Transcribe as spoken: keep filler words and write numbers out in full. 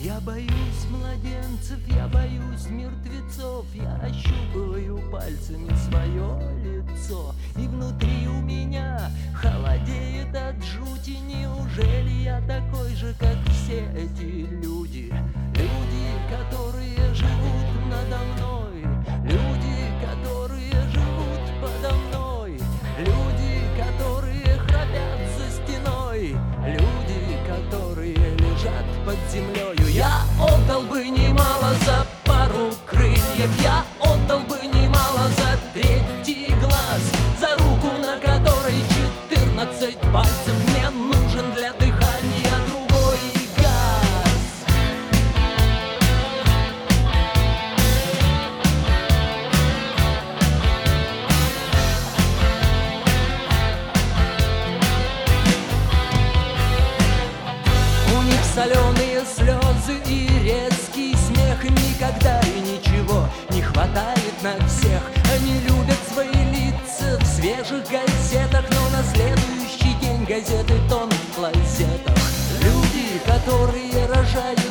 Я боюсь младенцев, я боюсь мертвецов. Я ощупываю пальцами свое лицо, и внутри у меня холодеет от жути. Неужели я такой же, как все эти люди? Люди, которые живут надо мной, люди, которые живут подо мной, люди, которые храпят за стеной, люди, которые лежат под землею. Я отдал бы немало за пару крыльев, я отдал бы немало за третий глаз, за руку, на которой четырнадцать пальцев. Мне нужен для дыхания другой газ. У них соленые слезы и резкий смех. Никогда и ничего не хватает на всех. Они любят свои лица в свежих газетах, но на следующий день газеты тонут в клозетах. Люди, которые рожают